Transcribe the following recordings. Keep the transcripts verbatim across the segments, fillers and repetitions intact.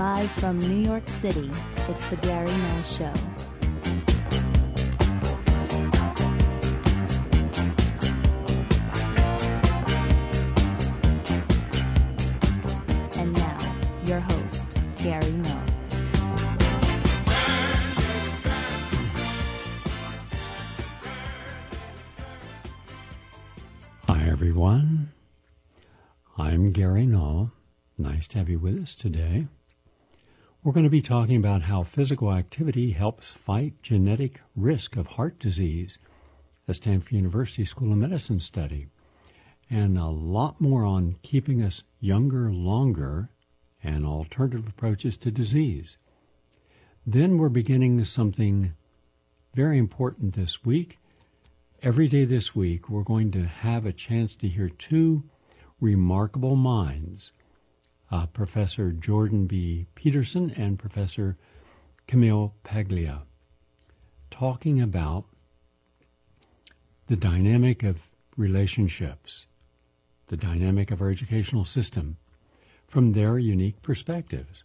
Live from New York City, it's the Gary Null Show. And now, your host, Gary Null. Hi, everyone. I'm Gary Null. Nice to have you with us today. We're going to be talking about how physical activity helps fight genetic risk of heart disease, a Stanford University School of Medicine study, and a lot more on keeping us younger longer and alternative approaches to disease. Then we're beginning something very important this week. Every day this week, we're going to have a chance to hear two remarkable minds, uh, Professor Jordan B. Peterson and Professor Camille Paglia, talking about the dynamic of relationships, the dynamic of our educational system, from their unique perspectives.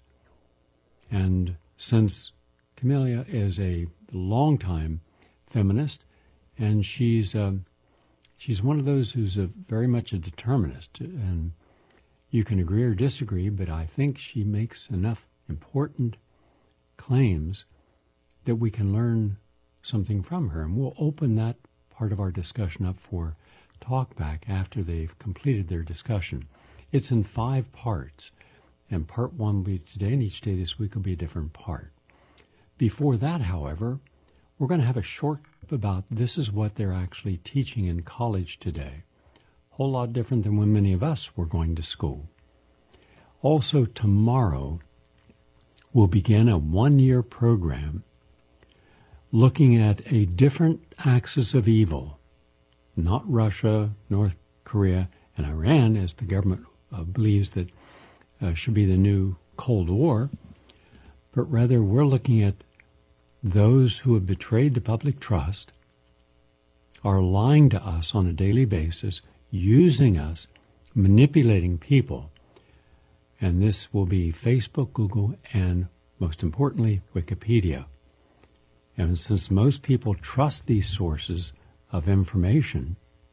And since Camille is a longtime feminist, and she's um, she's one of those who's a, very much a determinist, and you can agree or disagree, but I think she makes enough important claims that we can learn something from her. And we'll open that part of our discussion up for talkback after they've completed their discussion. It's in five parts, and part one will be today, and each day this week will be a different part. Before that, however, we're going to have a short clip about this is what they're actually teaching in college today. A whole lot different than when many of us were going to school. Also, tomorrow, we'll begin a one-year program looking at a different axis of evil, not Russia, North Korea, and Iran, as the government uh, believes that uh, should be the new Cold War, but rather we're looking at those who have betrayed the public trust, are lying to us on a daily basis, using us, manipulating people. And this will be Facebook, Google, and most importantly, Wikipedia. And since most people trust these sources of information,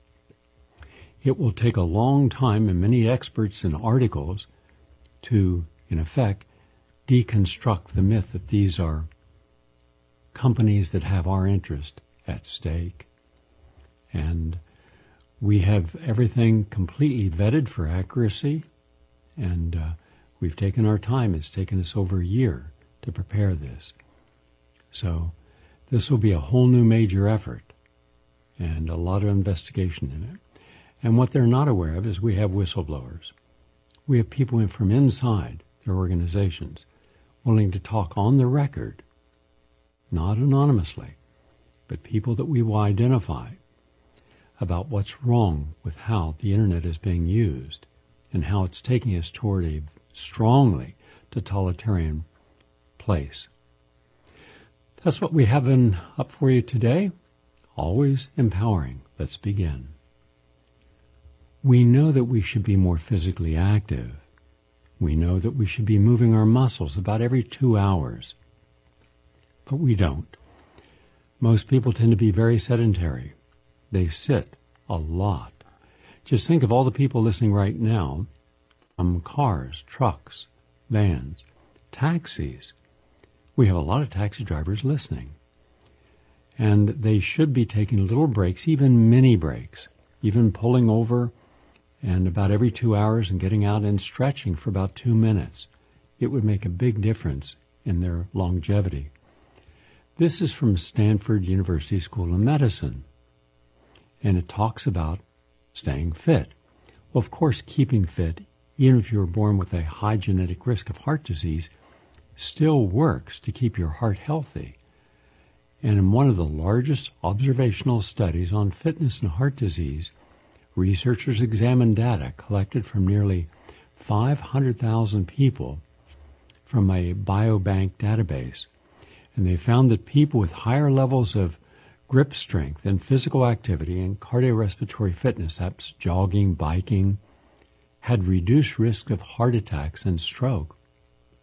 it will take a long time and many experts and articles to, in effect, deconstruct the myth that these are companies that have our interest at stake. And we have everything completely vetted for accuracy, and uh, we've taken our time. It's taken us over a year to prepare this. So this will be a whole new major effort and a lot of investigation in it. And what they're not aware of is we have whistleblowers. We have people from inside their organizations willing to talk on the record, not anonymously, but people that we will identify about what's wrong with how the internet is being used and how it's taking us toward a strongly totalitarian place. That's what we have in, up for you today. Always empowering. Let's begin. We know that we should be more physically active. We know that we should be moving our muscles about every two hours. But we don't. Most people tend to be very sedentary. They sit a lot. Just think of all the people listening right now, um, cars, trucks, vans, taxis. We have a lot of taxi drivers listening. And they should be taking little breaks, even mini breaks, even pulling over and about every two hours and getting out and stretching for about two minutes. It would make a big difference in their longevity. This is from Stanford University School of Medicine, and it talks about staying fit. Well, of course, keeping fit, even if you were born with a high genetic risk of heart disease, still works to keep your heart healthy. And in one of the largest observational studies on fitness and heart disease, researchers examined data collected from nearly five hundred thousand people from a biobank database. And they found that people with higher levels of grip strength and physical activity and cardiorespiratory fitness, that's jogging, biking, had reduced risk of heart attacks and stroke.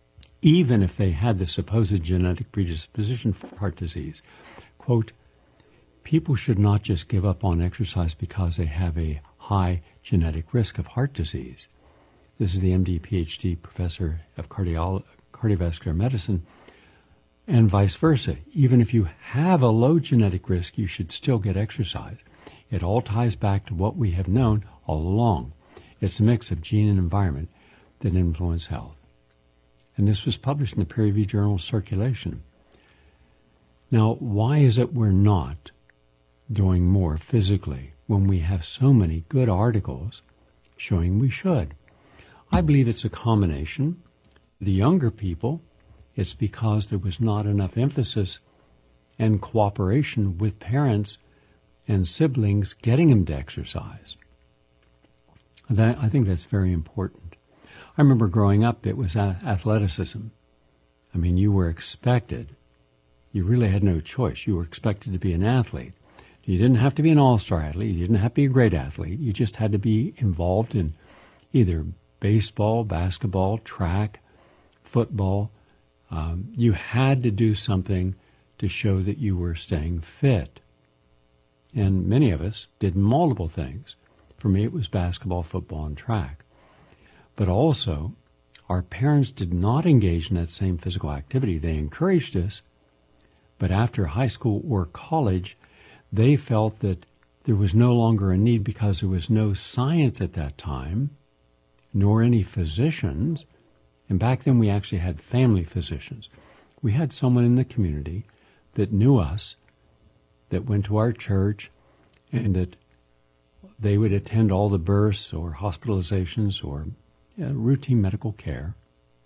even if they had the supposed genetic predisposition for heart disease. Quote, people should not just give up on exercise because they have a high genetic risk of heart disease. This is the M D, P H D professor of cardio- cardiovascular medicine, and vice versa. Even if you have a low genetic risk, you should still get exercise. It all ties back to what we have known all along. It's a mix of gene and environment that influence health. And this was published in the peer-reviewed journal Circulation. Now, why is it we're not doing more physically when we have so many good articles showing we should? I believe it's a combination. The younger people, it's because there was not enough emphasis and cooperation with parents and siblings getting them to exercise. That, I think that's very important. I remember growing up, it was athleticism. I mean, you were expected. You really had no choice. You were expected to be an athlete. You didn't have to be an all-star athlete. You didn't have to be a great athlete. You just had to be involved in either baseball, basketball, track, football. Um, you had to do something to show that you were staying fit. And many of us did multiple things. For me, it was basketball, football, and track. But also, our parents did not engage in that same physical activity. They encouraged us, but after high school or college, they felt that there was no longer a need because there was no science at that time, nor any physicians. And back then we actually had family physicians. We had someone in the community that knew us, that went to our church, and that they would attend all the births or hospitalizations or uh, routine medical care.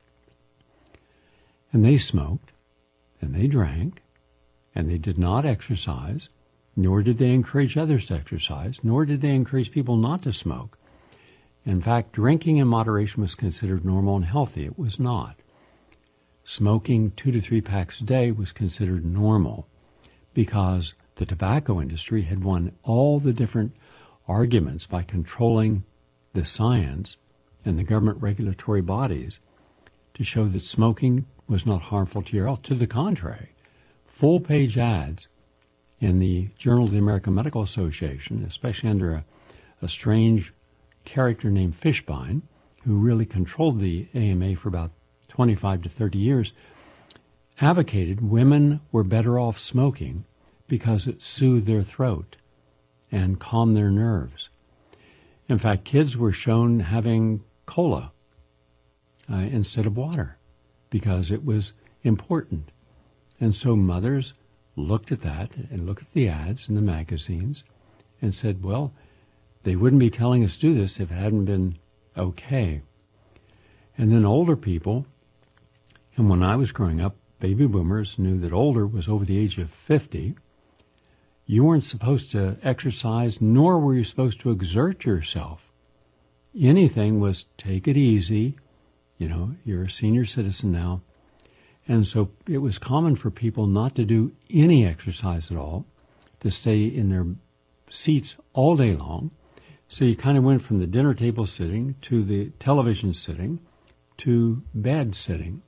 And they smoked, and they drank, and they did not exercise, nor did they encourage others to exercise, nor did they encourage people not to smoke. In fact, drinking in moderation was considered normal and healthy. It was not. Smoking two to three packs a day was considered normal because the tobacco industry had won all the different arguments by controlling the science and the government regulatory bodies to show that smoking was not harmful to your health. To the contrary, full-page ads in the Journal of the American Medical Association, especially under a, a strange character named Fishbein, who really controlled the A M A for about twenty-five to thirty years, advocated women were better off smoking because it soothed their throat and calmed their nerves. In fact, kids were shown having cola uh, instead of water because it was important. And so mothers looked at that and looked at the ads in the magazines and said, well, they wouldn't be telling us to do this if it hadn't been okay. And then older people, and when I was growing up, baby boomers knew that older was over the age of fifty. You weren't supposed to exercise, nor were you supposed to exert yourself. Anything was take it easy. You know, you're a senior citizen now. And so it was common for people not to do any exercise at all, to stay in their seats all day long. So you kind of went from the dinner table sitting to the television sitting to bed sitting.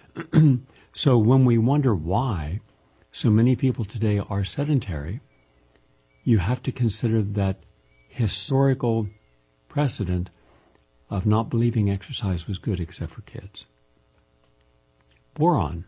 So when we wonder why so many people today are sedentary, you have to consider that historical precedent of not believing exercise was good except for kids. Boron.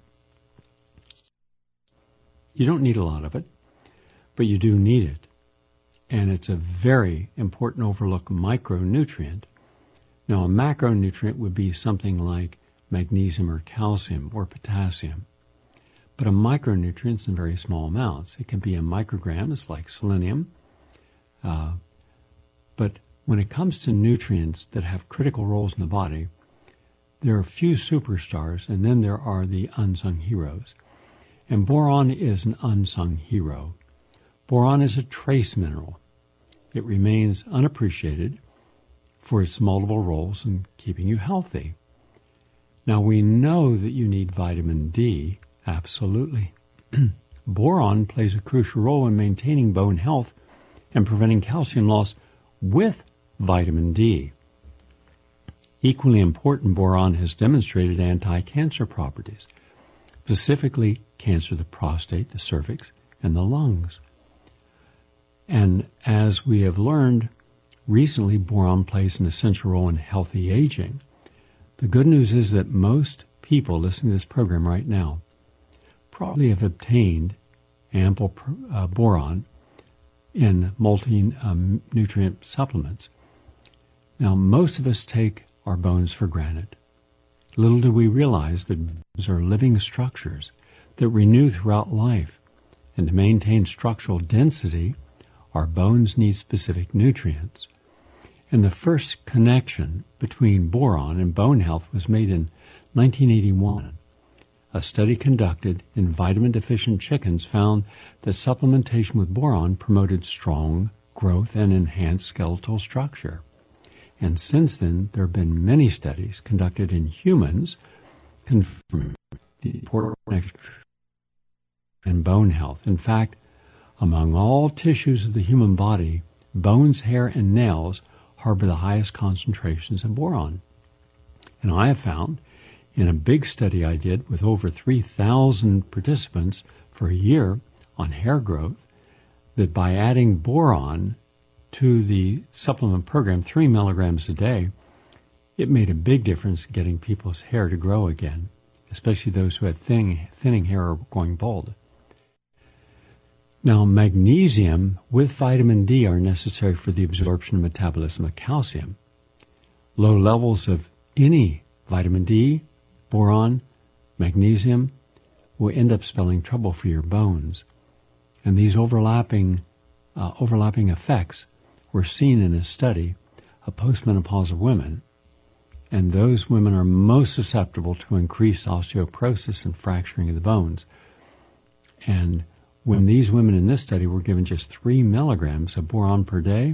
You don't need a lot of it, but you do need it. And it's a very important overlooked micronutrient. Now, a macronutrient would be something like magnesium or calcium or potassium. But a micronutrient is in very small amounts. It can be in micrograms like selenium. Uh, but when it comes to nutrients that have critical roles in the body, there are a few superstars, and then there are the unsung heroes. And boron is an unsung hero. Boron is a trace mineral. It remains unappreciated for its multiple roles in keeping you healthy. Now, we know that you need vitamin D, absolutely. Boron plays a crucial role in maintaining bone health and preventing calcium loss with vitamin D. Equally important, boron has demonstrated anti-cancer properties, specifically cancer of the prostate, the cervix, and the lungs. And as we have learned recently, boron plays an essential role in healthy aging. The good news is that most people listening to this program right now probably have obtained ample uh, boron in multi-nutrient um, supplements. Now, most of us take our bones for granted. Little do we realize that bones are living structures that renew throughout life, and to maintain structural density, our bones need specific nutrients. And the first connection between boron and bone health was made in nineteen eighty-one. A study conducted in vitamin-deficient chickens found that supplementation with boron promoted strong growth and enhanced skeletal structure. And since then, there have been many studies conducted in humans confirming the important connection in bone health. In fact, among all tissues of the human body, bones, hair, and nails harbor the highest concentrations of boron. And I have found, in a big study I did with over three thousand participants for a year on hair growth, that by adding boron to the supplement program, three milligrams a day, it made a big difference getting people's hair to grow again, especially those who had thinning, thinning hair or going bald. Now, magnesium with vitamin D are necessary for the absorption and metabolism of calcium. Low levels of any vitamin D, boron, magnesium will end up spelling trouble for your bones. And these overlapping, uh, overlapping effects were seen in a study of postmenopausal women, and those women are most susceptible to increased osteoporosis and fracturing of the bones. And when these women in this study were given just three milligrams of boron per day,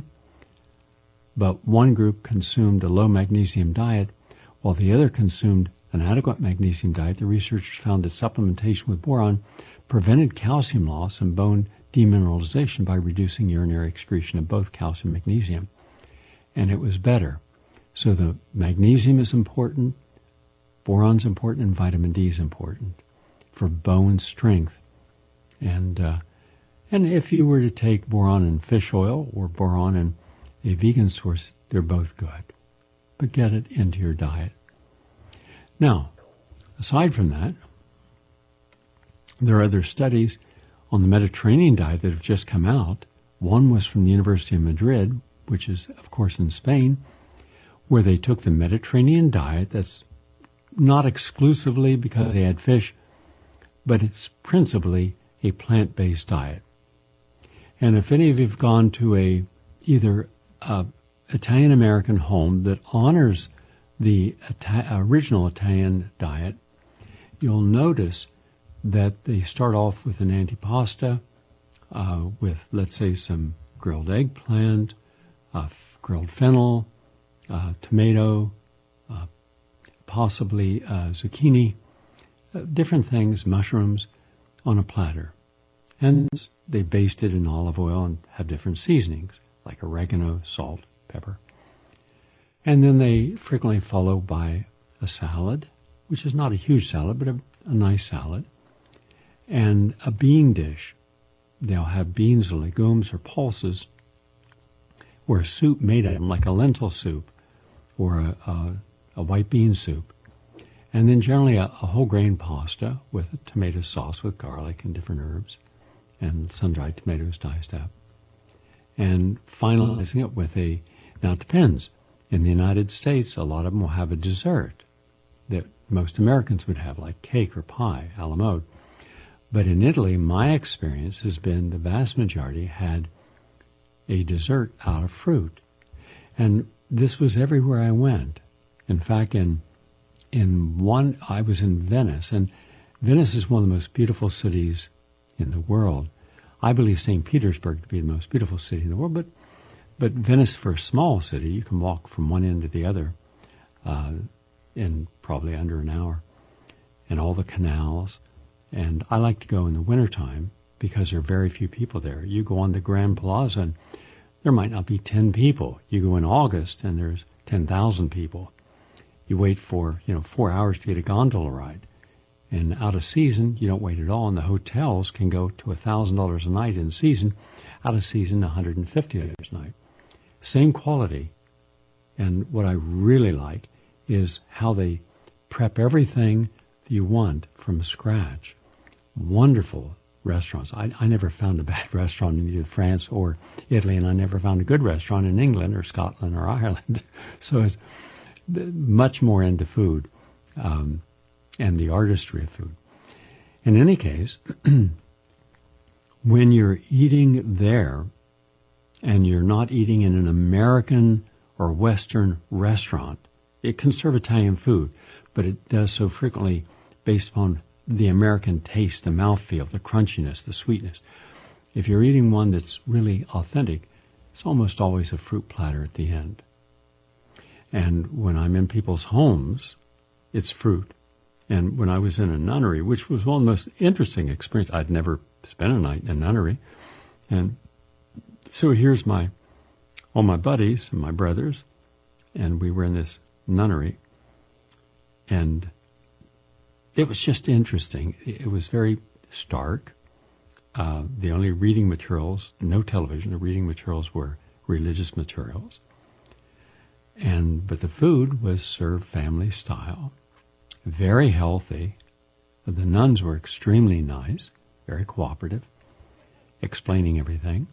but one group consumed a low magnesium diet while the other consumed an adequate magnesium diet, the researchers found that supplementation with boron prevented calcium loss and bone demineralization by reducing urinary excretion of both calcium and magnesium. And it was better. So the magnesium is important, boron's important, and vitamin D is important for bone strength. And uh, and if you were to take boron in fish oil or boron in a vegan source, they're both good. But get it into your diet. Now, aside from that, there are other studies on the Mediterranean diet that have just come out. One was from the University of Madrid, which is, of course, in Spain, where they took the Mediterranean diet that's not exclusively because they had fish, but it's principally a plant-based diet. And if any of you have gone to a either a Italian-American home that honors the Ita- original Italian diet, you'll notice that they start off with an antipasta uh, with, let's say, some grilled eggplant, uh, f- grilled fennel, uh, tomato, uh, possibly uh, zucchini, uh, different things, mushrooms, on a platter. And they baste it in olive oil and have different seasonings, like oregano, salt, pepper. And then they frequently follow by a salad, which is not a huge salad, but a, a nice salad, and a bean dish. They'll have beans or legumes or pulses, or a soup made of them, like a lentil soup or a, a, a white bean soup. And then generally a, a whole grain pasta with a tomato sauce with garlic and different herbs and sun-dried tomatoes diced up. And finalizing it with a, now it depends. In the United States, a lot of them will have a dessert that most Americans would have, like cake or pie, a la mode. But in Italy, my experience has been the vast majority had a dessert out of fruit. And this was everywhere I went. In fact, in in one, I was in Venice, and Venice is one of the most beautiful cities in the world. I believe Saint Petersburg to be the most beautiful city in the world, but But Venice, for a small city, you can walk from one end to the other uh, in probably under an hour. And all the canals. And I like to go in the wintertime because there are very few people there. You go on the Grand Plaza and there might not be ten people. You go in August and there's ten thousand people. you wait for, you know, four hours to get a gondola ride. And out of season, you don't wait at all. And the hotels can go to one thousand dollars a night in season. Out of season, one hundred fifty dollars a night. Same quality. And what I really like is how they prep everything that you want from scratch. Wonderful restaurants. I, I never found a bad restaurant in either France or Italy, and I never found a good restaurant in England or Scotland or Ireland. So it's much more into food um, and the artistry of food. In any case, when you're eating there and you're not eating in an American or Western restaurant, it can serve Italian food, but it does so frequently based upon the American taste, the mouthfeel, the crunchiness, the sweetness. If you're eating one that's really authentic, it's almost always a fruit platter at the end. And when I'm in people's homes, it's fruit. And when I was in a nunnery, which was one of the most interesting experiences, I'd never spent a night in a nunnery. And so here's my, all my buddies and my brothers, and we were in this nunnery. And it was just interesting. It was very stark. Uh, the only reading materials, no television, the reading materials were religious materials. And but the food was served family style, very healthy. The nuns were extremely nice, very cooperative, explaining everything.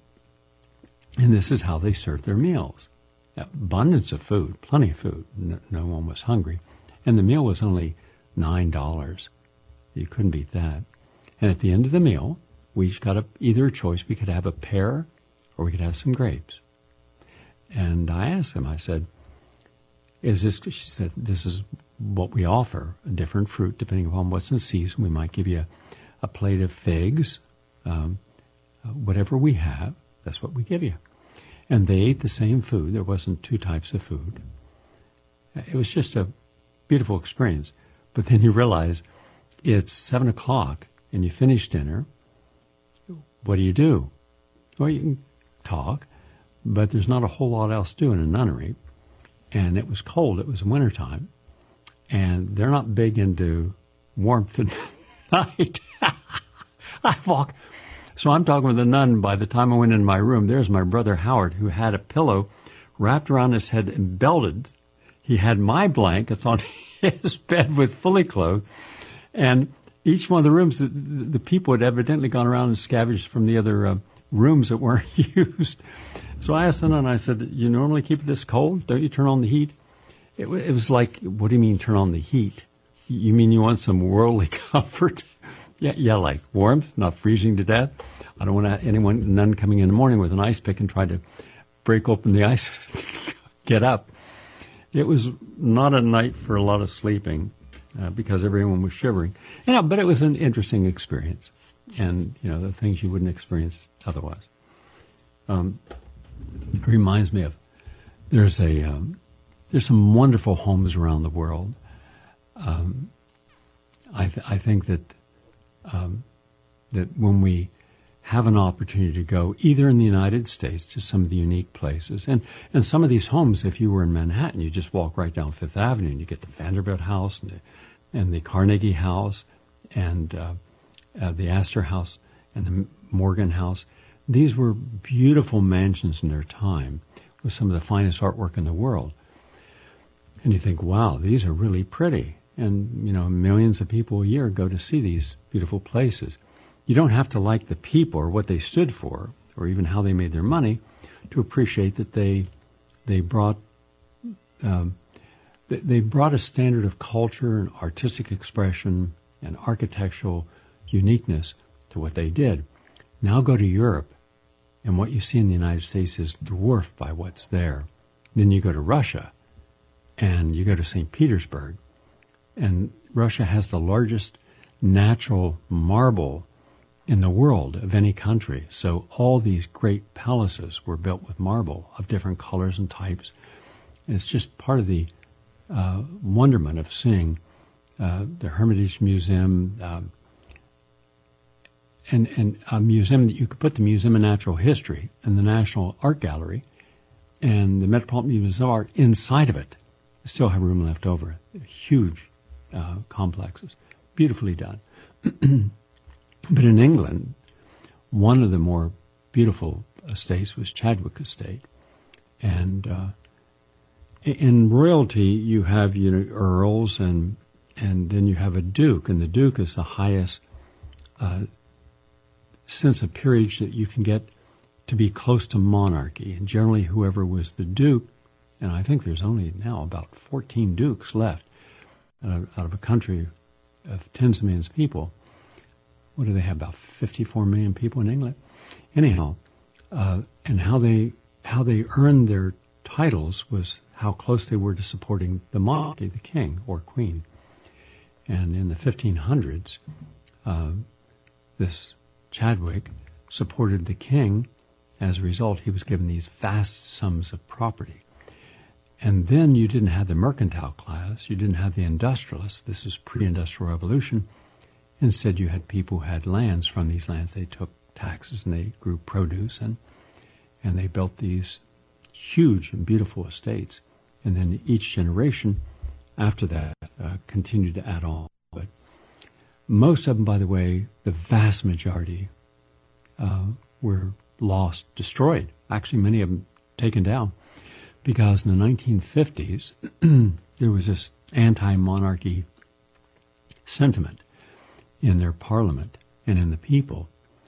And this is how they served their meals. Abundance of food, plenty of food. No, no one was hungry. And the meal was only nine dollars. You couldn't beat that. And at the end of the meal, we each got a, either a choice. We could have a pear or we could have some grapes. And I asked them, I said, is this, she said, this is what we offer, a different fruit depending upon what's in season. We might give you a, a plate of figs, um, uh, whatever we have, that's what we give you. And they ate the same food. There wasn't two types of food. It was just a beautiful experience. But then you realize it's seven o'clock and you finish dinner. What do you do? Well, you can talk, but there's not a whole lot else to do in a nunnery. And it was cold. It was wintertime. And they're not big into warmth at night. I walk. So I'm talking with the nun. By the time I went into my room, there's my brother Howard, who had a pillow wrapped around his head and belted. He had my blankets on his bed with fully clothed. And each one of the rooms, the, the people had evidently gone around and scavenged from the other uh, rooms that weren't used. So I asked the nun, I said, you normally keep it this cold? Don't you turn on the heat? It, it was like, what do you mean turn on the heat? You mean you want some worldly comfort? yeah, yeah, like warmth, not freezing to death. I don't want anyone, none coming in the morning with an ice pick and try to break open the ice, get up. It was not a night for a lot of sleeping uh, because everyone was shivering. You know, but it was an interesting experience, and you know the things you wouldn't experience otherwise. Um, it reminds me of there's a um, there's some wonderful homes around the world. Um, I th- I think that um, that when we have an opportunity to go either in the United States to some of the unique places. And, and some of these homes, if you were in Manhattan, you just walk right down Fifth Avenue and you get the Vanderbilt House and the, and the Carnegie House and uh, uh, the Astor House and the Morgan House. These were beautiful mansions in their time with some of the finest artwork in the world. And you think, wow, these are really pretty. And, you know, millions of people a year go to see these beautiful places. You don't have to like the people or what they stood for or even how they made their money to appreciate that they they brought um, they, they brought a standard of culture and artistic expression and architectural uniqueness to what they did. Now go to Europe, and what you see in the United States is dwarfed by what's there. Then you go to Russia, and you go to Saint Petersburg, and Russia has the largest natural marble in the world of any country. So all these great palaces were built with marble of different colors and types. And it's just part of the uh, wonderment of seeing uh, the Hermitage Museum um, and, and a museum that you could put the Museum of Natural History and the National Art Gallery and the Metropolitan Museum of Art inside of it. still have room left over. Huge uh, complexes, beautifully done. But in England, one of the more beautiful estates was Chadwick Estate. And uh, in royalty, you have, you know, earls, and and then you have a duke, and the duke is the highest uh, sense of peerage that you can get to be close to monarchy. And generally, whoever was the duke, and I think there's only now about fourteen dukes left out of, out of a country of tens of millions of people. What do they have, about fifty-four million people in England? Anyhow, uh, and how they how they earned their titles was how close they were to supporting the monarchy, the king or queen. And in the fifteen hundreds, uh, this Chadwick supported the king. As a result, he was given these vast sums of property. And then you didn't have the mercantile class. You didn't have the industrialists. This is pre-industrial revolution. Instead, you had people who had lands. From these lands, they took taxes and they grew produce, and and they built these huge and beautiful estates. And then each generation after that uh, continued to add on. But most of them, by the way, the vast majority uh, were lost, destroyed. Actually, many of them taken down. Because in the nineteen fifties, there was this anti-monarchy sentiment in their parliament and in the people.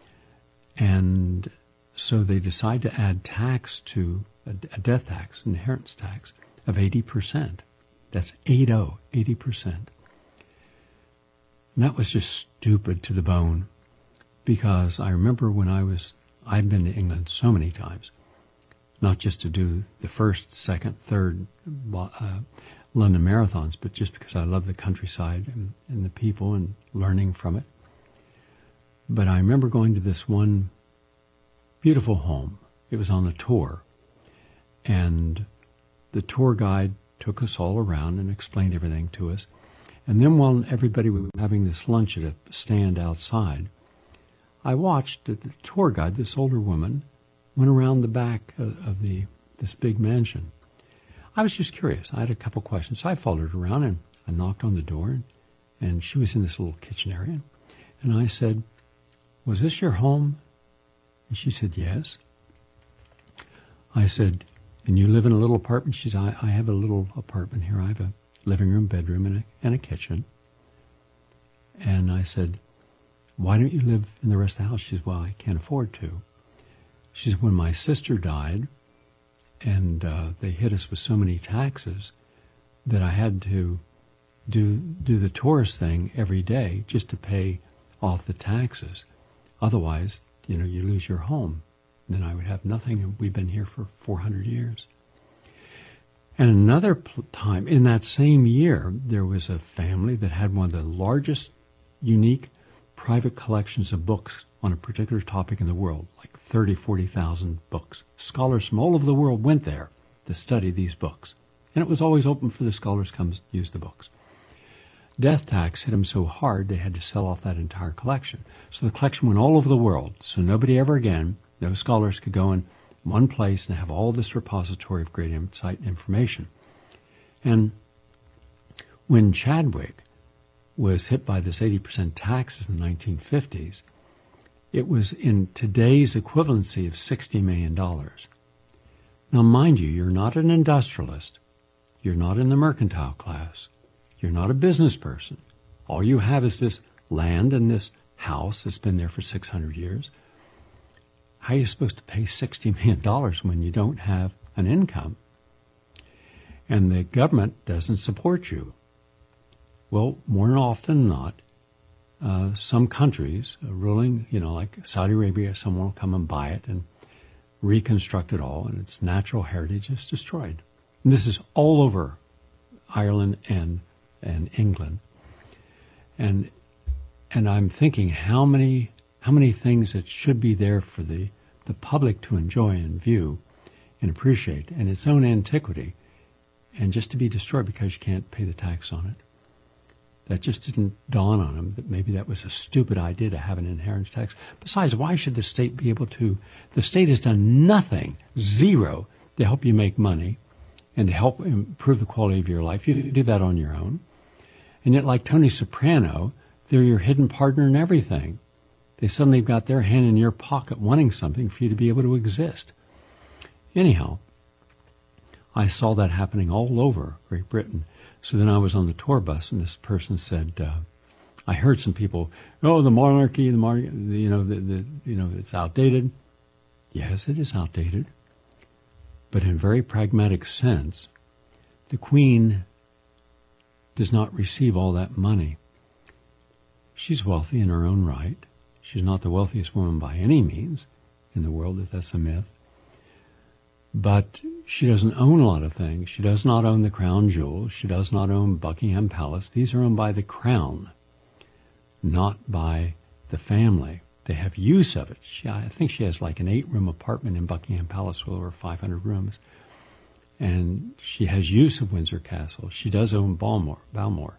And so they decided to add tax to a, a death tax, an inheritance tax of eighty percent. That's eight oh, eighty percent. And that was just stupid to the bone, because I remember when I was, I've been to England so many times, not just to do the first, second, third uh, London marathons, but just because I love the countryside and, and the people and learning from it. But I remember going to this one beautiful home. It was on a tour, and the tour guide took us all around and explained everything to us. And then while everybody was having this lunch at a stand outside, I watched the tour guide, this older woman, went around the back of, of the this big mansion. I was just curious. I had a couple questions. So I followed her around, and I knocked on the door, and, and she was in this little kitchen area. And I said, "Was this your home?" And she said, "Yes." I said, "And you live in a little apartment?" She said, I, I have a little apartment here. I have a living room, bedroom, and a, and a kitchen. And I said, "Why don't you live in the rest of the house?" She said, "Well, I can't afford to." She said, "When my sister died, and uh, they hit us with so many taxes that I had to do do the tourist thing every day just to pay off the taxes. Otherwise, you know, you lose your home. Then I would have nothing, and we've been here for four hundred years. And another pl- time, in that same year, there was a family that had one of the largest, unique, private collections of books on a particular topic in the world, like thirty, forty thousand books. Scholars from all over the world went there to study these books. And it was always open for the scholars to come use the books. Death tax hit them so hard they had to sell off that entire collection. So the collection went all over the world. So nobody ever again, no scholars could go in one place and have all this repository of great insight and information. And when Chadwick was hit by this eighty percent taxes in the nineteen fifties, it was in today's equivalency of sixty million dollars. Now, mind you, you're not an industrialist. You're not in the mercantile class. You're not a business person. All you have is this land and this house that's been there for six hundred years. How are you supposed to pay sixty million dollars when you don't have an income? And the government doesn't support you. Well, more than often than not, uh, some countries, uh, ruling, you know, like Saudi Arabia, someone will come and buy it and reconstruct it all, and its natural heritage is destroyed. And this is all over Ireland and and England. And and I'm thinking how many how many things that should be there for the, the public to enjoy and view and appreciate in its own antiquity, and just to be destroyed because you can't pay the tax on it. That just didn't dawn on them that maybe that was a stupid idea to have an inheritance tax. Besides, why should the state be able to? The state has done nothing, zero, to help you make money. and to help improve the quality of your life. You do that on your own. And yet, like Tony Soprano, they're your hidden partner in everything. They suddenly have got their hand in your pocket wanting something for you to be able to exist. Anyhow, I saw that happening all over Great Britain. So then I was on the tour bus, and this person said, uh, I heard some people, oh, the monarchy, the monarchy, you know, the, the, you know, it's outdated. Yes, it is outdated. But in a very pragmatic sense, the Queen does not receive all that money. She's wealthy in her own right. She's not the wealthiest woman by any means in the world, if that's a myth. But she doesn't own a lot of things. She does not own the crown jewels. She does not own Buckingham Palace. These are owned by the crown, not by the family. They have use of it. She, I think she has like an eight-room apartment in Buckingham Palace with over five hundred rooms. And she has use of Windsor Castle. She does own Balmore, Balmore.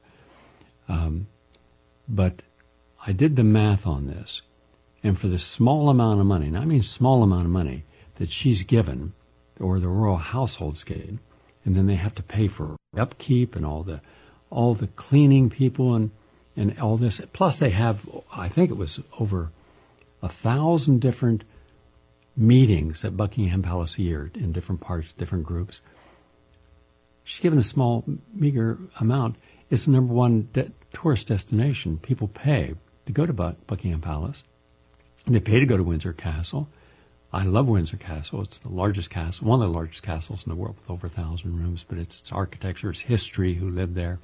Um, but I did the math on this. And for the small amount of money, and I mean small amount of money, that she's given, or the royal household's given, and then they have to pay for upkeep and all the all the cleaning people and, and all this. Plus they have, I think it was over a thousand different meetings at Buckingham Palace a year in different parts, different groups. She's given a small, meager amount. It's the number one de- tourist destination. People pay to go to Buck- Buckingham Palace. They pay to go to Windsor Castle. I love Windsor Castle. It's the largest castle, one of the largest castles in the world with over a thousand rooms, but it's, it's architecture, it's history, who lived there.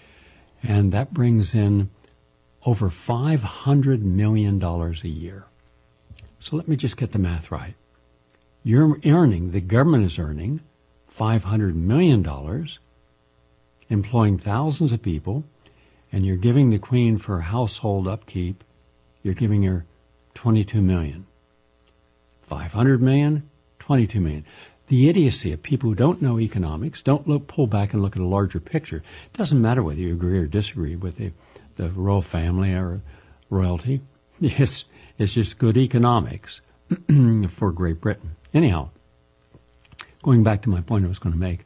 And that brings in over five hundred million dollars a year. So let me just get the math right. You're earning, the government is earning five hundred million dollars, employing thousands of people, and you're giving the Queen for household upkeep, you're giving her twenty-two million dollars. five hundred million dollars, twenty-two million dollars. The idiocy of people who don't know economics, don't look, pull back and look at a larger picture. It doesn't matter whether you agree or disagree with the, the royal family or royalty. It's, it's just good economics for Great Britain. Anyhow, going back to my point I was going to make,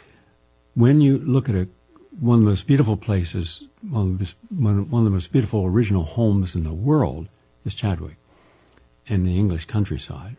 when you look at a, one of the most beautiful places, one of, the, one of the most beautiful original homes in the world is Chadwick in the English countryside.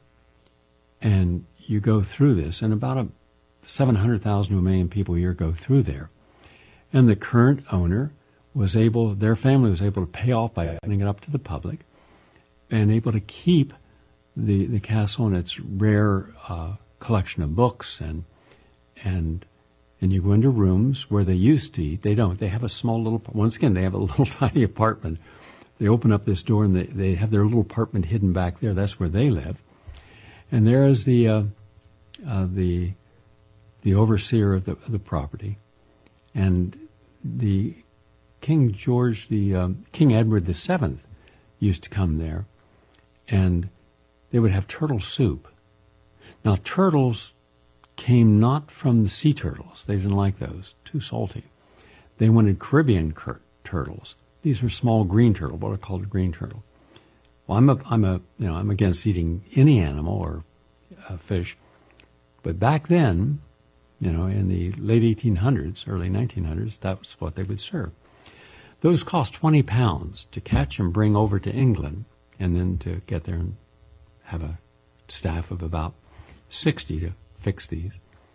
And you go through this, and about a seven hundred thousand to a million people a year go through there. And the current owner was able, their family was able to pay off by opening it up to the public and able to keep the, the castle and its rare uh, collection of books. And, and, and you go into rooms where they used to eat. They don't. They have a small little, once again, they have a little tiny apartment. They open up this door and they, they have their little apartment hidden back there. That's where they live. And there is the uh, uh, the the overseer of the, of the property, and the King George, the um, King Edward the Seventh, used to come there, and they would have turtle soup. Now turtles came not from the sea turtles; they didn't like those, too salty. They wanted Caribbean cur- turtles. These were small green turtle, what are called a green turtle. Well, I'm a, I'm a, you know, I'm against eating any animal or uh, fish, but back then, you know, in the late eighteen hundreds, early nineteen hundreds, that was what they would serve. Those cost twenty pounds to catch and bring over to England, and then to get there and have a staff of about sixty to fix these.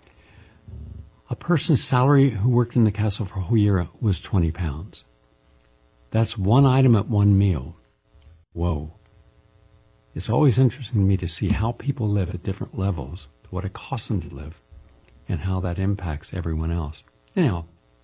A person's salary who worked in the castle for a whole year was twenty pounds. That's one item at one meal. Whoa. It's always interesting to me to see how people live at different levels, what it costs them to live, and how that impacts everyone else. Anyhow,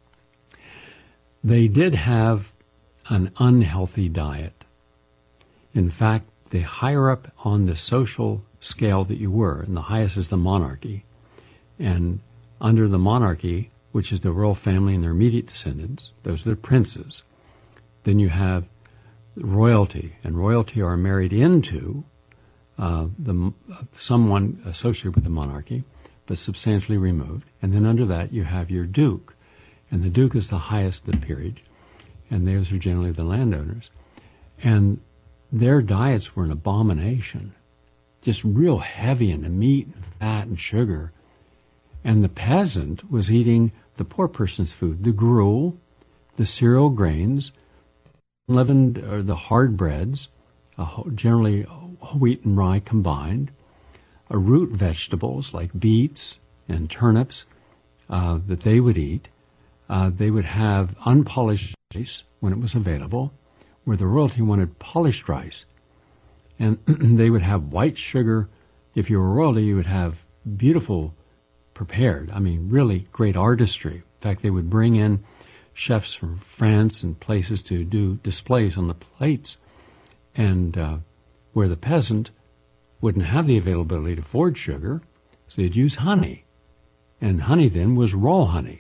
they did have an unhealthy diet. In fact, the higher up on the social scale that you were, and the highest is the monarchy, and under the monarchy, which is the royal family and their immediate descendants, those are the princes, then you have royalty, and royalty are married into uh, the uh, someone associated with the monarchy, but substantially removed. And then under that, you have your duke, and the duke is the highest of the peerage, and those are generally the landowners. And their diets were an abomination, just real heavy in the meat and fat and sugar. And the peasant was eating the poor person's food, the gruel, the cereal grains, leavened or the hard breads, uh, generally wheat and rye combined, uh, root vegetables like beets and turnips uh, that they would eat. Uh, they would have unpolished rice when it was available, where the royalty wanted polished rice. And they would have white sugar. If you were royalty, you would have beautiful prepared, I mean, really great artistry. In fact, they would bring in chefs from France and places to do displays on the plates, and uh, where the peasant wouldn't have the availability to afford sugar, so they'd use honey. And honey then was raw honey.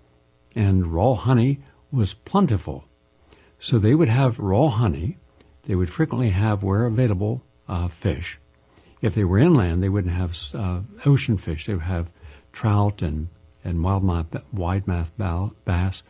And raw honey was plentiful. So they would have raw honey. They would frequently have, where available, uh, fish. If they were inland, they wouldn't have uh, ocean fish. They would have trout and, and wild wide-mouth bass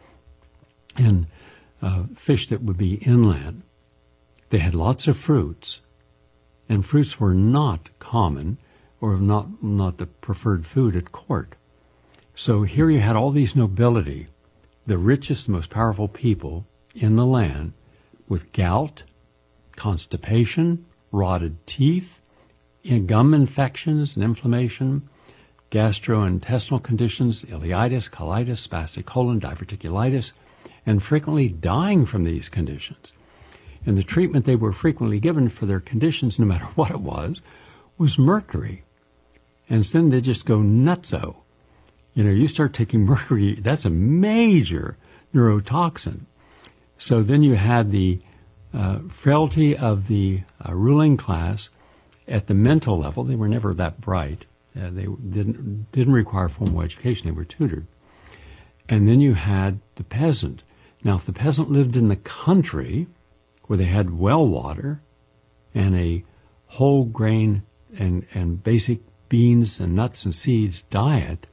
and uh, fish that would be inland. They had lots of fruits, and fruits were not common or not, not the preferred food at court. So here you had all these nobility, the richest, most powerful people in the land, with gout, constipation, rotted teeth, gum infections and inflammation, gastrointestinal conditions, ileitis, colitis, spastic colon, diverticulitis, and frequently dying from these conditions. And the treatment they were frequently given for their conditions, no matter what it was, was mercury. And then they just go nutso. You know, you start taking mercury, that's a major neurotoxin. So then you had the uh, frailty of the uh, ruling class at the mental level. They were never that bright. Uh, they didn't didn't require formal education. They were tutored. And then you had the peasant. Now, if the peasant lived in the country where they had well water and a whole grain and, and basic beans and nuts and seeds diet,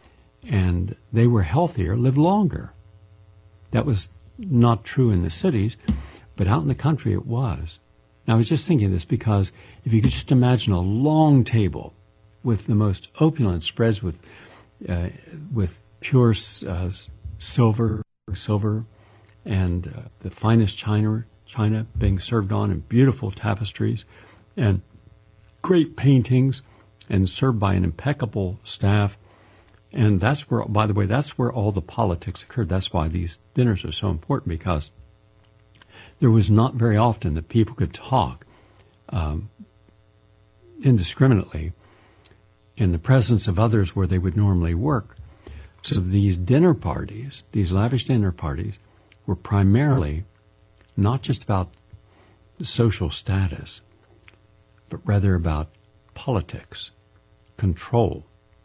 and they were healthier, lived longer. That was not true in the cities, but out in the country it was. Now, I was just thinking this because if you could just imagine a long table with the most opulent spreads with uh, with pure uh, silver, silver, and uh, the finest china, china being served on, and beautiful tapestries, and great paintings, and served by an impeccable staff. And that's where, by the way, that's where all the politics occurred. That's why these dinners are so important, because there was not very often that people could talk um, indiscriminately in the presence of others where they would normally work. So these dinner parties, these lavish dinner parties, were primarily not just about social status, but rather about politics, control.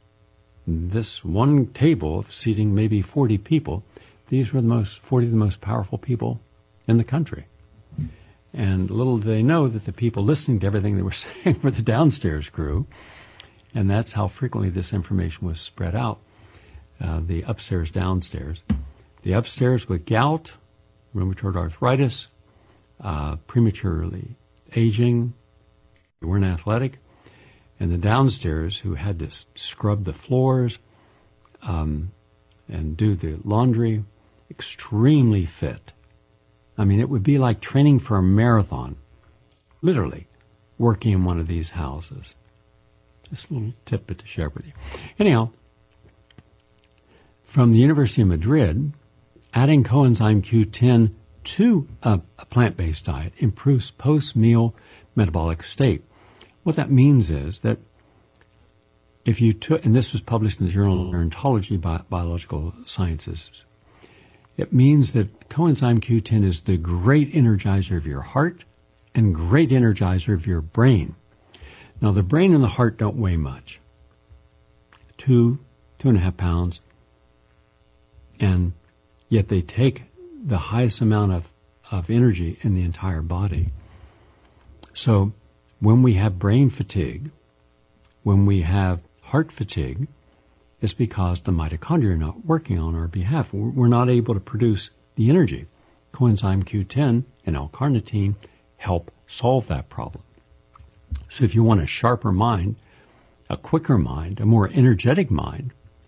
This one table of seating maybe forty people, these were the most forty of the most powerful people in the country. And little did they know that the people listening to everything they were saying were the downstairs crew. And that's how frequently this information was spread out, uh, the upstairs, downstairs. The upstairs with gout, rheumatoid arthritis, uh, prematurely aging, they weren't athletic. And the downstairs, who had to scrub the floors um, and do the laundry, extremely fit. I mean, it would be like training for a marathon, literally, working in one of these houses. Just a little tidbit to share with you. Anyhow, from the University of Madrid, adding coenzyme Q ten to a, a plant-based diet improves post-meal metabolic state. What that means is that if you took, and this was published in the Journal of Gerontology, Bi- Biological Sciences, it means that coenzyme Q ten is the great energizer of your heart and great energizer of your brain. Now, the brain and the heart don't weigh much, two, two and a half pounds, and yet they take the highest amount of, of energy in the entire body. So when we have brain fatigue, when we have heart fatigue, it's because the mitochondria are not working on our behalf. We're not able to produce the energy. Coenzyme Q ten and L-carnitine help solve that problem. So if you want a sharper mind, a quicker mind, a more energetic mind,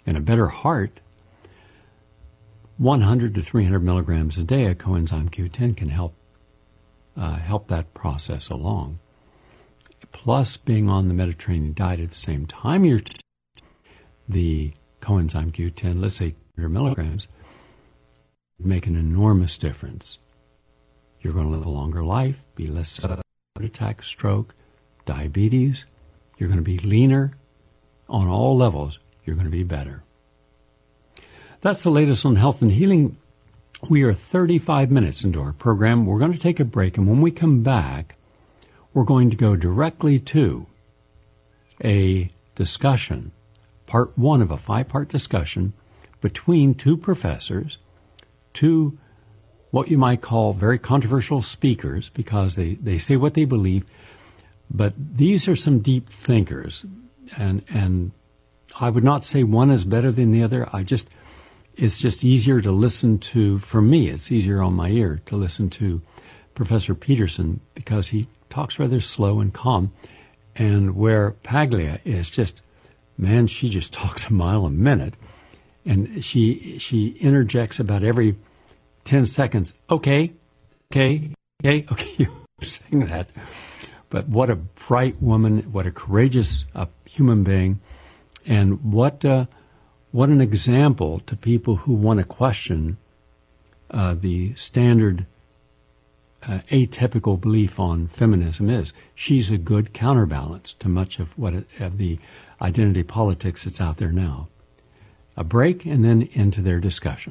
and a better heart, one hundred to three hundred milligrams a day of coenzyme Q ten can help uh, help that process along. Plus, being on the Mediterranean diet at the same time you're t- the coenzyme Q ten, let's say two hundred milligrams, make an enormous difference. You're going to live a longer life, be less heart attack, stroke, diabetes. You're going to be leaner on all levels. You're going to be better. That's the latest on health and healing. We are thirty-five minutes into our program. We're going to take a break, and when we come back, we're going to go directly to a discussion, part one of a five-part discussion between two professors, two what you might call very controversial speakers, because they, they say what they believe, but these are some deep thinkers, and and I would not say one is better than the other. I just it's just easier to listen to, for me, it's easier on my ear to listen to Professor Peterson, because he talks rather slow and calm, and where Paglia is just, man, she just talks a mile a minute, and she she interjects about every ten seconds. Okay, okay, okay, okay, you're saying that. But what a bright woman, what a courageous uh, human being, and what uh, what an example to people who want to question uh, the standard uh, atypical belief on feminism is. She's a good counterbalance to much of what it, of the identity politics that's out there now. A break, and then into their discussion.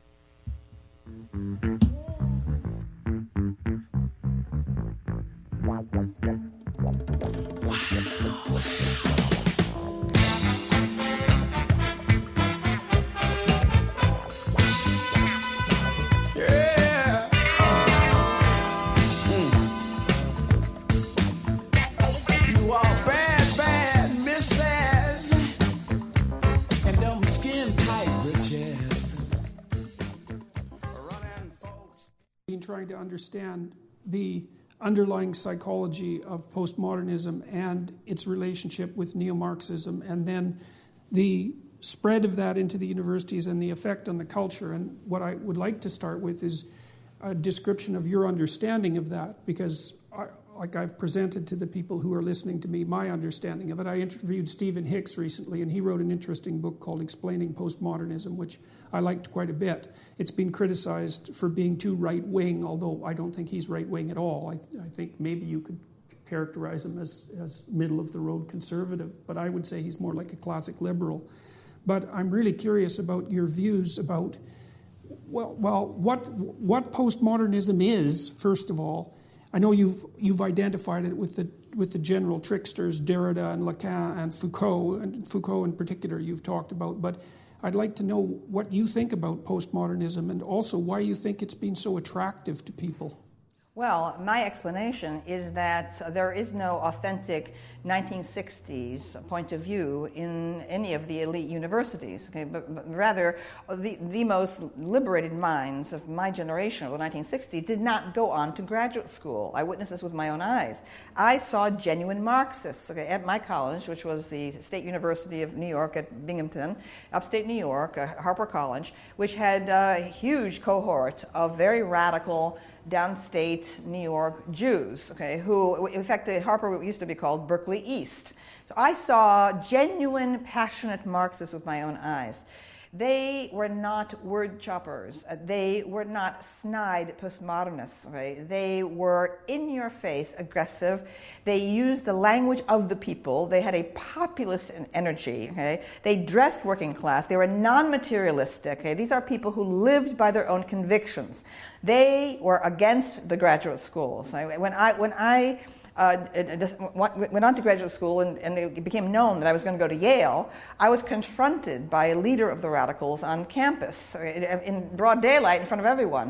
Trying to understand the underlying psychology of postmodernism and its relationship with neo-Marxism, and then the spread of that into the universities and the effect on the culture. And what I would like to start with is a description of your understanding of that, because I, like I've presented to the people who are listening to me my understanding of it. I interviewed Stephen Hicks recently, and he wrote an interesting book called Explaining Postmodernism, which I liked quite a bit. It's been criticized for being too right-wing, although I don't think he's right-wing at all. I, th- I think maybe you could characterize him as, as middle-of-the-road conservative, but I would say he's more like a classic liberal. But I'm really curious about your views about, well, well what what postmodernism is, first of all. I know you've you've identified it with the with the general tricksters, Derrida and Lacan and Foucault, and Foucault in particular you've talked about, but I'd like to know what you think about postmodernism, and also why you think it's been so attractive to people. Well, my explanation is that there is no authentic nineteen sixties point of view in any of the elite universities, okay? but, but rather the, the most liberated minds of my generation of the nineteen sixties did not go on to graduate school. I witnessed this with my own eyes. I saw genuine Marxists okay, at my college, which was the State University of New York at Binghamton, upstate New York, uh, Harper College, which had a huge cohort of very radical downstate New York Jews, okay, who, in fact, the Harper used to be called Berkeley East. So I saw genuine, passionate Marxists with my own eyes. They were not word choppers. They were not snide postmodernists. Okay? They were in-your-face aggressive. They used the language of the people. They had a populist energy. Okay? They dressed working class. They were non-materialistic. Okay? These are people who lived by their own convictions. They were against the graduate schools. When I when I Uh, went on to graduate school, and, and it became known that I was going to go to Yale, I was confronted by a leader of the radicals on campus in broad daylight in front of everyone,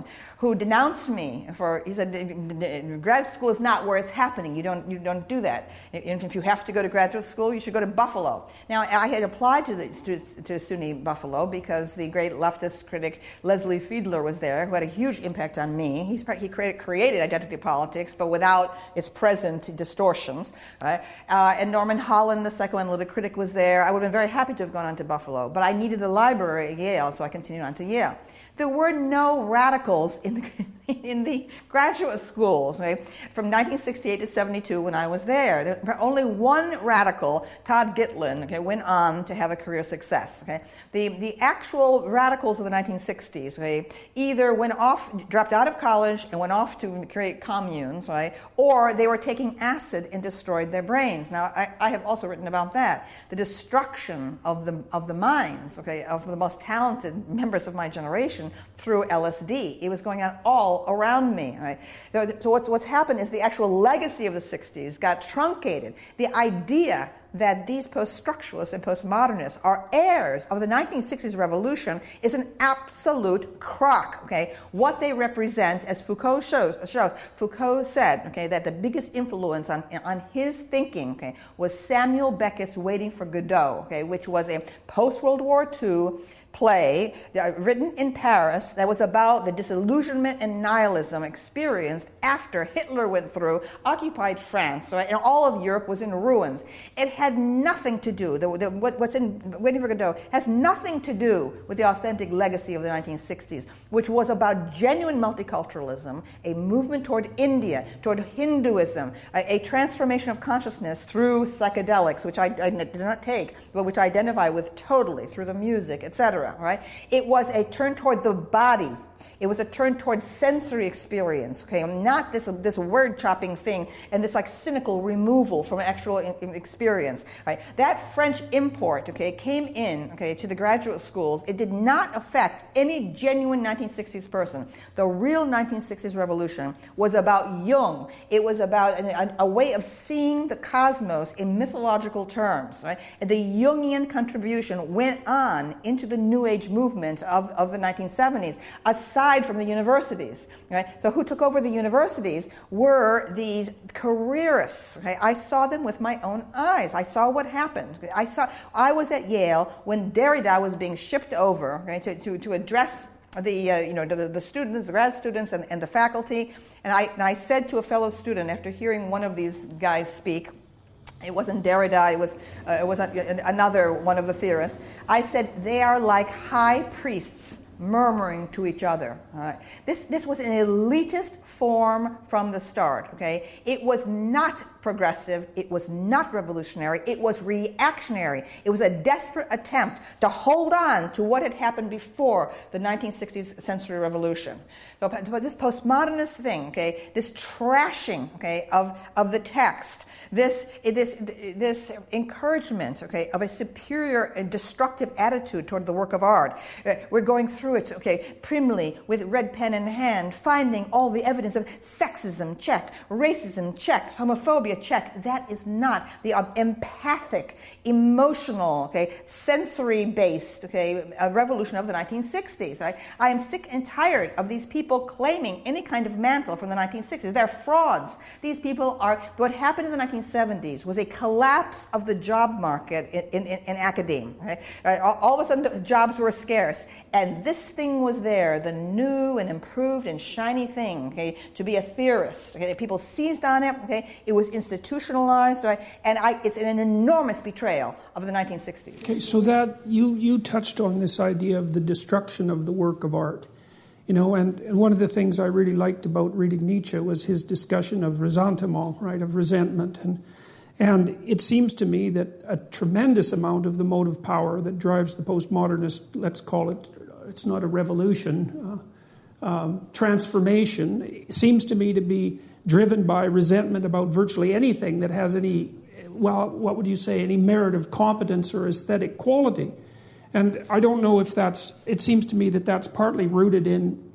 who denounced me for, he said, grad school is not where it's happening. You don't, you don't do that. If you have to go to graduate school, you should go to Buffalo. Now, I had applied to, the, to, to SUNY Buffalo because the great leftist critic Leslie Fiedler was there, who had a huge impact on me. He's, he created, created identity politics, but without its present distortions. Right? Uh, and Norman Holland, the psychoanalytic critic, was there. I would have been very happy to have gone on to Buffalo, but I needed the library at Yale, so I continued on to Yale. There were no radicals in the, in the graduate schools, right? From nineteen sixty-eight to seventy-two when I was there. There were only one radical, Todd Gitlin, okay, went on to have a career success. Okay? The, the actual radicals of the nineteen sixties, okay, either went off, dropped out of college and went off to create communes, right? Or they were taking acid and destroyed their brains. Now, I, I have also written about that. The destruction of the, of the minds, okay, of the most talented members of my generation through L S D. It was going on all around me. Right? So, so what's, what's happened is the actual legacy of the sixties got truncated. The idea that these post-structuralists and postmodernists are heirs of the nineteen sixties revolution is an absolute crock. Okay, what they represent, as Foucault shows, shows Foucault said, okay, that the biggest influence on on his thinking, okay, was Samuel Beckett's Waiting for Godot, okay, which was a post-World War Two play uh, written in Paris that was about the disillusionment and nihilism experienced after Hitler went through, occupied France, right, and all of Europe was in ruins. It had nothing to do, the, the, what, what's in Waiting for Godot has nothing to do with the authentic legacy of the nineteen sixties, which was about genuine multiculturalism, a movement toward India, toward Hinduism, a, a transformation of consciousness through psychedelics, which I, I did not take, but which I identify with totally through the music, et cetera. Right? It was a turn toward the body. It was a turn toward sensory experience, okay, not this this word chopping thing and this like cynical removal from actual in, in experience, right? That French import, okay, came in, okay, to the graduate schools. It did not affect any genuine nineteen sixties person. The real nineteen sixties revolution was about Jung. It was about an, a, a way of seeing the cosmos in mythological terms, right? And the Jungian contribution went on into the New Age movement of, of the nineteen seventies. Aside from the universities, right? So who took over the universities were these careerists. Okay? I saw them with my own eyes. I saw what happened. I saw. I was at Yale when Derrida was being shipped over, okay, to, to, to address the uh, you know the, the students, the grad students, and, and the faculty. And I and I said to a fellow student after hearing one of these guys speak. It wasn't Derrida, it was, uh, it was another one of the theorists. I said, they are like high priests murmuring to each other. All right. This, this was an elitist form from the start. Okay? It was not progressive. It was not revolutionary. It was reactionary. It was a desperate attempt to hold on to what had happened before the nineteen sixties sensory revolution. So, but this postmodernist thing, okay, this trashing, okay, of, of the text, this, this, this encouragement, okay, of a superior and destructive attitude toward the work of art. Uh, we're going through it, okay, primly with red pen in hand, finding all the evidence of sexism, check, racism, check, homophobia, check. That is not the uh, empathic, emotional, okay, sensory-based, okay, uh, revolution of the nineteen sixties. Right? I am sick and tired of these people claiming any kind of mantle from the nineteen sixties. They're frauds. These people are. What happened in the nineteen seventies was a collapse of the job market in, in, in academia. Right? Right? All, all of a sudden, the jobs were scarce, and this thing was there, the new and improved and shiny thing, okay, to be a theorist. Okay? People seized on it. Okay? It was institutionalized, right? And I, it's an enormous betrayal of the nineteen sixties. Okay, so that you you touched on this idea of the destruction of the work of art. You know, and, and one of the things I really liked about reading Nietzsche was his discussion of ressentiment, right, of resentment. And and it seems to me that a tremendous amount of the motive power that drives the postmodernist, let's call it, it's not a revolution, uh, um, transformation, seems to me to be driven by resentment about virtually anything that has any, well, what would you say, any merit of competence or aesthetic quality. And I don't know if that's, it seems to me that that's partly rooted in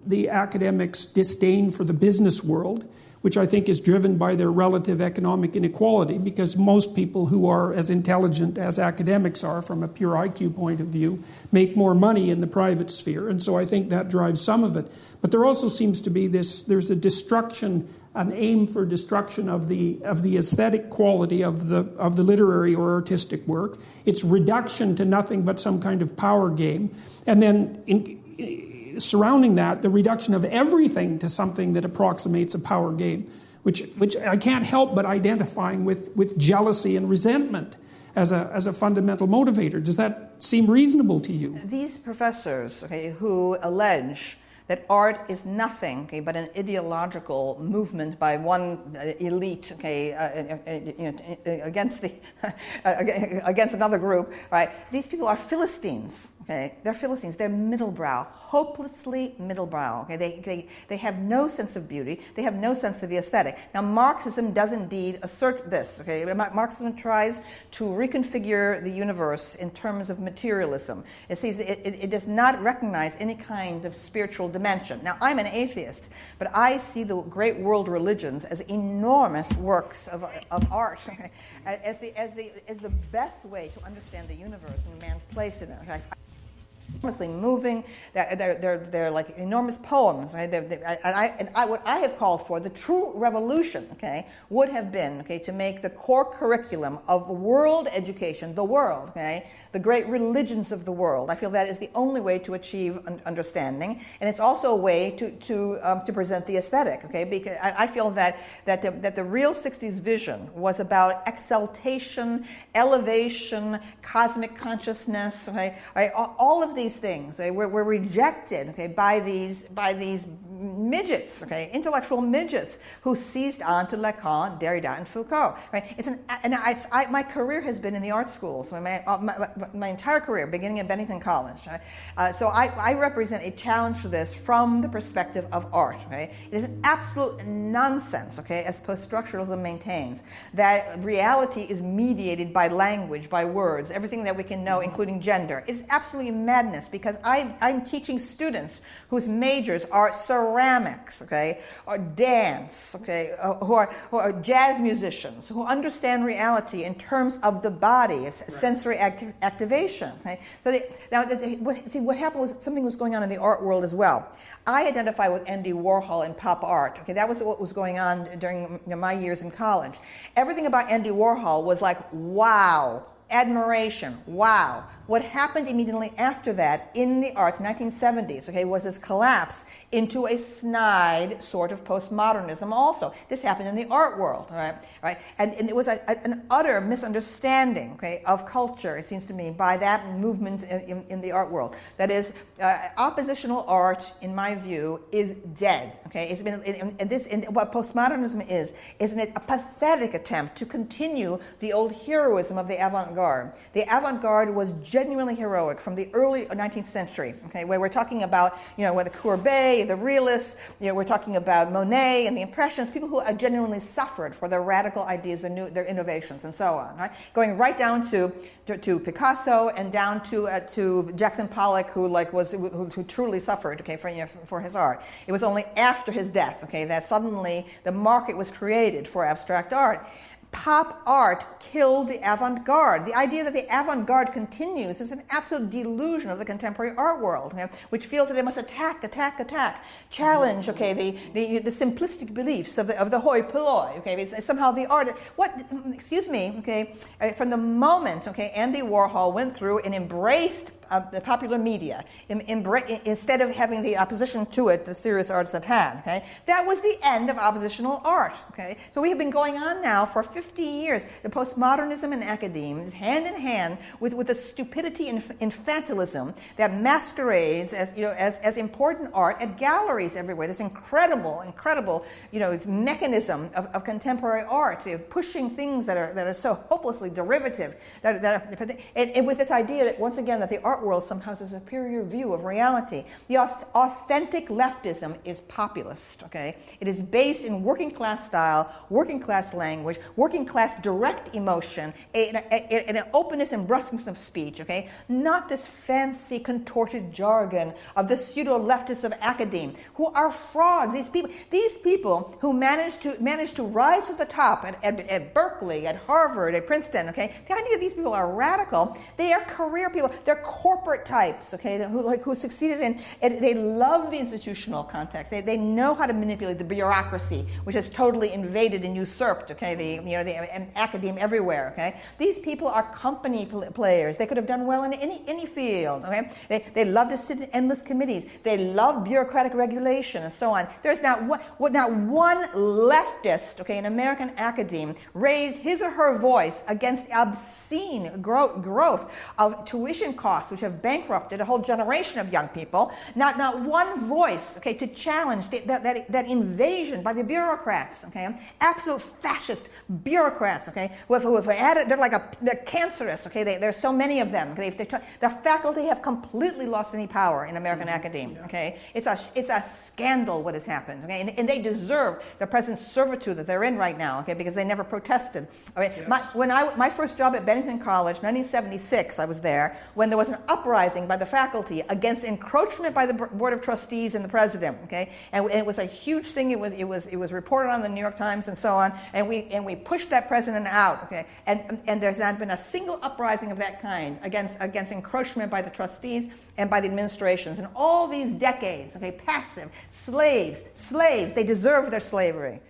the academics' disdain for the business world, which I think is driven by their relative economic inequality, because most people who are as intelligent as academics are from a pure I Q point of view make more money in the private sphere, and so I think that drives some of it. But there also seems to be this, there's a destruction, an aim for destruction of the of the aesthetic quality of the of the literary or artistic work. It's reduction to nothing but some kind of power game, and then in, surrounding that, the reduction of everything to something that approximates a power game, which which I can't help but identifying with, with jealousy and resentment as a as a fundamental motivator. Does that seem reasonable to you? These professors, okay, who allege that art is nothing, okay, but an ideological movement by one uh, elite, okay, uh, uh, uh, you know, against the against another group, right? These people are Philistines. Okay, they're Philistines. They're middlebrow, hopelessly middlebrow. Okay, they, they they have no sense of beauty. They have no sense of the aesthetic. Now, Marxism does indeed assert this. Okay, Marxism tries to reconfigure the universe in terms of materialism. It sees it, it, it does not recognize any kind of spiritual dimension. Now, I'm an atheist, but I see the great world religions as enormous works of, of art, okay, as the as the as the best way to understand the universe and man's place in it. Okay? Enormously moving. They're, they're, they're, they're like enormous poems. Right? They're, they're, and I, and I, what I have called for, the true revolution, okay, would have been, okay, to make the core curriculum of world education, the world, okay, the great religions of the world. I feel that is the only way to achieve un- understanding, and it's also a way to to um, to present the aesthetic. Okay, because I, I feel that that the, that the real sixties vision was about exaltation, elevation, cosmic consciousness. Okay, right? All of these things, okay, were, were rejected, okay, by these by these midgets, okay, intellectual midgets who seized on to Lacan, Derrida, and Foucault. Right? It's an and I, I, my career has been in the art schools. So my, my, my entire career, beginning at Bennington College. Right? Uh, so I, I represent a challenge to this from the perspective of art. Right? It is absolute nonsense, okay, as post-structuralism maintains, that reality is mediated by language, by words, everything that we can know, including gender. It is absolutely madness, because I, I'm teaching students whose majors are ceramics, okay, or dance, okay, uh, who, are, who are jazz musicians, who understand reality in terms of the body, right. sensory acti- activation. Okay? So they, now, they, what, see, what happened was something was going on in the art world as well. I identify with Andy Warhol and pop art. Okay, that was what was going on during you know, my years in college. Everything about Andy Warhol was like, wow, admiration, wow. What happened immediately after that in the arts, nineteen seventies, okay, was this collapse into a snide sort of postmodernism also. This happened in the art world, right? right? And, and it was a, a, an utter misunderstanding, okay, of culture, it seems to me, by that movement in, in, in the art world. That is, uh, oppositional art, in my view, is dead, okay? It's been, and, and this, and what postmodernism is, is an, a pathetic attempt to continue the old heroism of the avant-garde. The avant-garde was genuinely heroic from the early nineteenth century, okay, where we're talking about, you know, whether Courbet, the realists, you know, we're talking about Monet and the Impressionists, people who genuinely suffered for their radical ideas, their new, their innovations, and so on, right? Going right down to to, to Picasso and down to uh, to Jackson Pollock, who like was who, who truly suffered, okay, for, you know, for for his art. It was only after his death, okay, that suddenly the market was created for abstract art. Pop art killed the avant-garde. The idea that the avant-garde continues is an absolute delusion of the contemporary art world, okay, which feels that it must attack, attack, attack, challenge, okay, the, the, the simplistic beliefs of the, of the hoi polloi, okay, it's, it's somehow the art. What, excuse me, okay, from the moment, okay, Andy Warhol went through and embraced Uh, the popular media, in, in, instead of having the opposition to it, the serious arts have had. Okay, that was the end of oppositional art. Okay, so we have been going on now for fifty years. The postmodernism in academia is hand in hand with, with the stupidity and infantilism that masquerades as you know as, as important art at galleries everywhere. This incredible, incredible you know mechanism of, of contemporary art, you know, pushing things that are that are so hopelessly derivative. That, that are, and, and with this idea that once again that the art art world somehow has a superior view of reality. The authentic leftism is populist, okay? It is based in working class style, working class language, working class direct emotion, a, a, a, an openness and brusqueness of speech, okay? Not this fancy contorted jargon of the pseudo-leftists of academe, who are frauds. These people, these people who managed to managed to rise to the top at, at, at Berkeley, at Harvard, at Princeton, okay? The idea that these people are radical, they are career people, they're corporate types, okay, who like who succeeded in, and they love the institutional context. They, they know how to manipulate the bureaucracy, which has totally invaded and usurped, okay, the you know the and academe everywhere, okay. These people are company pl- players. They could have done well in any any field, okay. They they love to sit in endless committees. They love bureaucratic regulation and so on. There's not one not one leftist, okay, in American academe raised his or her voice against obscene growth growth of tuition costs, which have bankrupted a whole generation of young people. Not not one voice, okay, to challenge the, that, that that invasion by the bureaucrats, okay, absolute fascist bureaucrats, okay. If, if added, they're like a they're cancerous, okay. They, there's so many of them. Okay? They, they, the faculty have completely lost any power in American mm-hmm. academia, okay. It's a it's a scandal what has happened, okay, and, and they deserve the present servitude that they're in right now, okay, because they never protested. Okay? Yes. My, when I my first job at Bennington College, nineteen seventy-six, I was there when there was an uprising by the faculty against encroachment by the Board of Trustees and the president, okay, and, and it was a huge thing. It was it was it was reported on the New York Times and so on, and we and we pushed that president out, okay, and and there's not been a single uprising of that kind against against encroachment by the trustees and by the administrations in all these decades, okay, passive slaves, slaves, they deserve their slavery.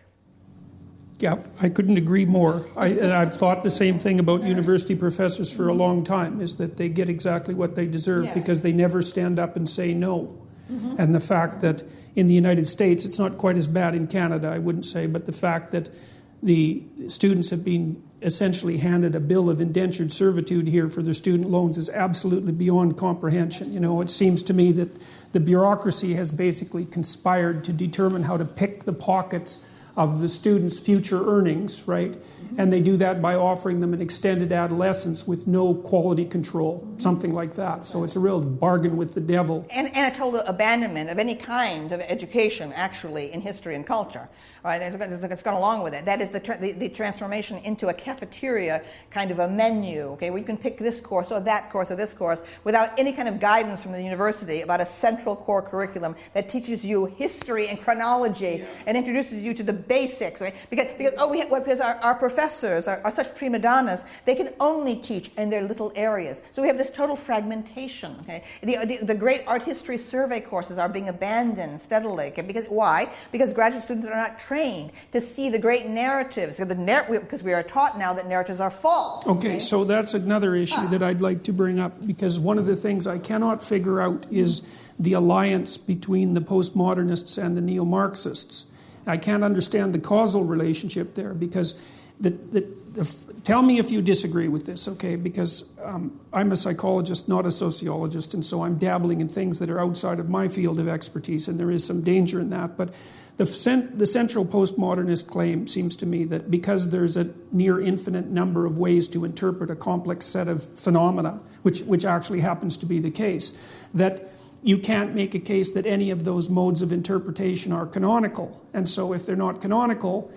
Yeah, I couldn't agree more. I, and I've thought the same thing about university professors for a long time, is that they get exactly what they deserve yes. because they never stand up and say no. Mm-hmm. And the fact that in the United States, it's not quite as bad in Canada, I wouldn't say, but the fact that the students have been essentially handed a bill of indentured servitude here for their student loans is absolutely beyond comprehension. You know, it seems to me that the bureaucracy has basically conspired to determine how to pick the pockets of the students' future earnings, right? Mm-hmm. And they do that by offering them an extended adolescence with no quality control, mm-hmm. something like that. So it's a real bargain with the devil. And, and a total abandonment of any kind of education, actually, in history and culture. Right? It's gone along with it. That is the, tra- the, the transformation into a cafeteria kind of a menu, okay, where you can pick this course or that course or this course without any kind of guidance from the university about a central core curriculum that teaches you history and chronology yeah. and introduces you to the basics, right? Because, because, oh, we have, because our, our professors are, are such prima donnas, they can only teach in their little areas. So we have this total fragmentation, okay? The, the, the great art history survey courses are being abandoned steadily. Okay? Because, why? Because graduate students are not trained to see the great narratives, the narr- because we are taught now that narratives are false. Okay, okay? So that's another issue ah. that I'd like to bring up, because one of the things I cannot figure out is the alliance between the postmodernists and the neo-Marxists. I can't understand the causal relationship there, because the, the, the, tell me if you disagree with this, okay? Because um, I'm a psychologist, not a sociologist, and so I'm dabbling in things that are outside of my field of expertise, and there is some danger in that. But the, cent, the central postmodernist claim seems to me that because there's a near infinite number of ways to interpret a complex set of phenomena, which, which actually happens to be the case, that you can't make a case that any of those modes of interpretation are canonical. And so if they're not canonical,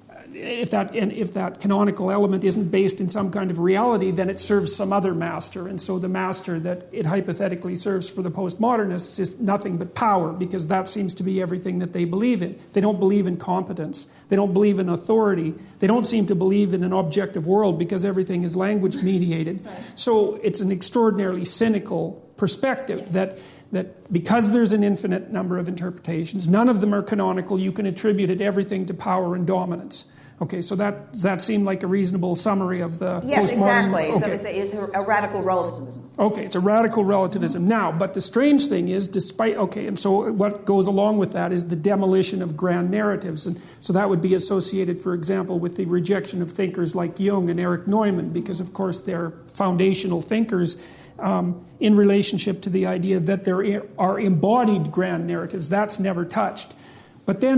if that and if that canonical element isn't based in some kind of reality, then it serves some other master. And so the master that it hypothetically serves for the postmodernists is nothing but power, because that seems to be everything that they believe in. They don't believe in competence. They don't believe in authority. They don't seem to believe in an objective world, because everything is language mediated. So it's an extraordinarily cynical perspective that that because there's an infinite number of interpretations, none of them are canonical, you can attribute it everything to power and dominance. Okay, so that does that seem like a reasonable summary of the yes, postmodern? Exactly. Okay. So it's, a, it's a radical relativism. Okay, it's a radical relativism. Now, but the strange thing is, despite, okay, and so what goes along with that is the demolition of grand narratives. And so that would be associated, for example, with the rejection of thinkers like Jung and Erich Neumann, because, of course, they're foundational thinkers um, in relationship to the idea that there are embodied grand narratives. That's never touched. But then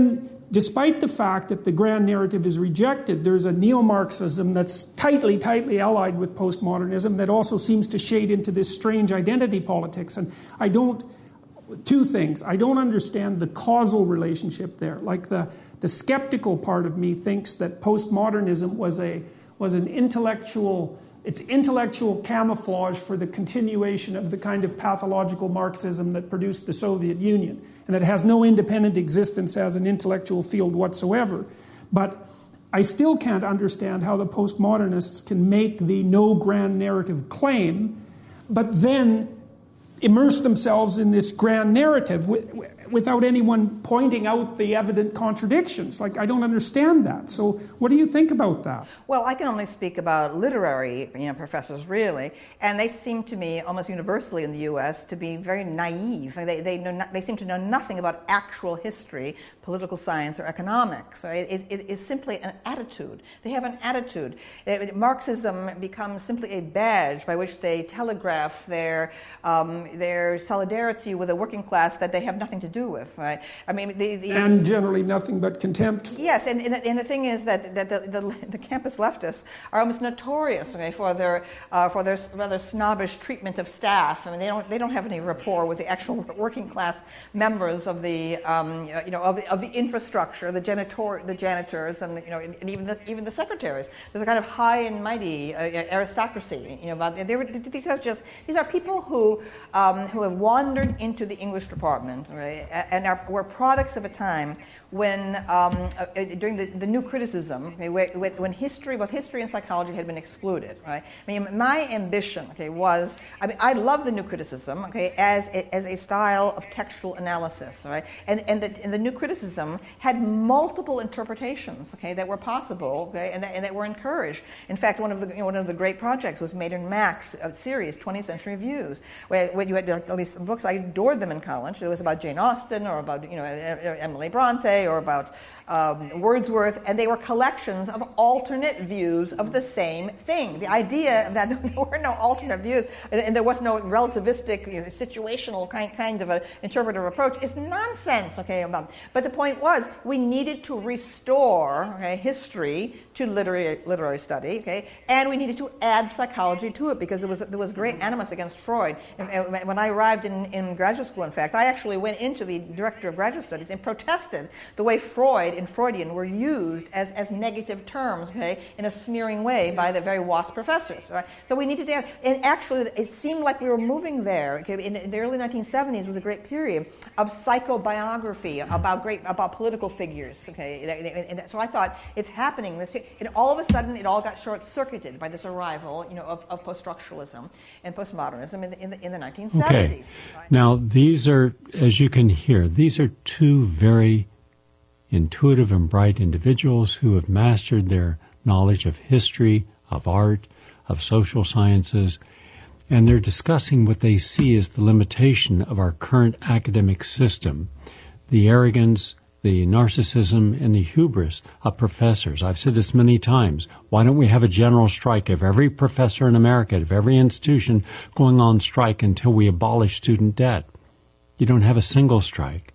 despite the fact that the grand narrative is rejected, there's a neo-Marxism that's tightly, tightly allied with postmodernism that also seems to shade into this strange identity politics. And I don't, two things. I don't understand the causal relationship there. Like the, the skeptical part of me thinks that postmodernism was a was an intellectual, it's intellectual camouflage for the continuation of the kind of pathological Marxism that produced the Soviet Union, and that has no independent existence as an intellectual field whatsoever. But I still can't understand how the postmodernists can make the no grand narrative claim, but then immerse themselves in this grand narrative without anyone pointing out the evident contradictions. Like, I don't understand that. So what do you think about that? Well, I can only speak about literary you know, professors, really, and they seem to me, almost universally in the U S, to be very naive. They, they, know not, they seem to know nothing about actual history, political science, or economics. So it, it, it's simply an attitude. They have an attitude. It, Marxism becomes simply a badge by which they telegraph their, um, their solidarity with a working class that they have nothing to do with, right? I mean, the, the, and generally nothing but contempt. Yes, and, and, and the thing is that, that the, the, the campus leftists are almost notorious okay, for their uh, for their rather snobbish treatment of staff. I mean, they don't they don't have any rapport with the actual working class members of the um, you know of the, of the infrastructure, the janitor the janitors, and the, you know and, and even the even the secretaries. There's a kind of high and mighty uh, aristocracy. You know, about they were, these are just these are people who um, who have wandered into the English department, right? And are, were products of a time when, um, uh, during the, the new criticism, okay, when history, both history and psychology had been excluded, right? I mean, my ambition, okay, was, I mean, I love the new criticism, okay, as a, as a style of textual analysis, right? And and the, and the new criticism had multiple interpretations, okay, that were possible, okay, and that, and that were encouraged. In fact, one of the you know, one of the great projects was Maynard Mack's uh, series, twentieth Century Views, where, where you had at least books. I adored them in college. It was about Jane Austen, or about you know Emily Bronte, or about um, Wordsworth, and they were collections of alternate views of the same thing. The idea that there were no alternate views and, and there was no relativistic, you know, situational kind, kind of an interpretive approach is nonsense, okay? But the point was, we needed to restore okay, history to literary, literary study, okay? And we needed to add psychology to it because there was, there was great animus against Freud. And, and when I arrived in, in graduate school, in fact, I actually went into the director of graduate studies and protested the way Freud and Freudian were used as, as negative terms, okay, in a sneering way by the very WASP professors, right? So we needed to have, and actually it seemed like we were moving there, okay, in, in the early nineteen seventies was a great period of psychobiography about great, about political figures, okay, and, and so I thought, it's happening, this, and all of a sudden it all got short-circuited by this arrival, you know, of, of post-structuralism and postmodernism in the, in the, in the nineteen seventies. Okay. Right? Now, these are, as you can hear, these are two very intuitive and bright individuals who have mastered their knowledge of history, of art, of social sciences, and they're discussing what they see as the limitation of our current academic system, the arrogance, the narcissism, and the hubris of professors. I've said this many times. Why don't we have a general strike of every professor in America, of every institution going on strike until we abolish student debt? You don't have a single strike.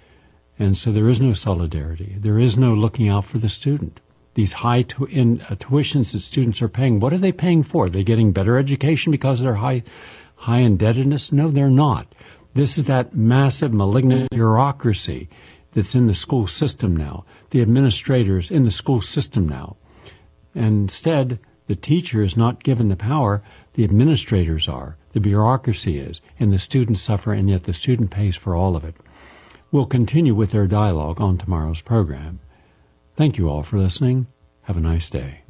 And so there is no solidarity. There is no looking out for the student. These high tu- in, uh, tuitions that students are paying, what are they paying for? Are they getting better education because of their high, high indebtedness? No, they're not. This is that massive malignant bureaucracy that's in the school system now, the administrators in the school system now. And instead, the teacher is not given the power, the administrators are, the bureaucracy is, and the students suffer, and yet the student pays for all of it. We'll continue with their dialogue on tomorrow's program. Thank you all for listening. Have a nice day.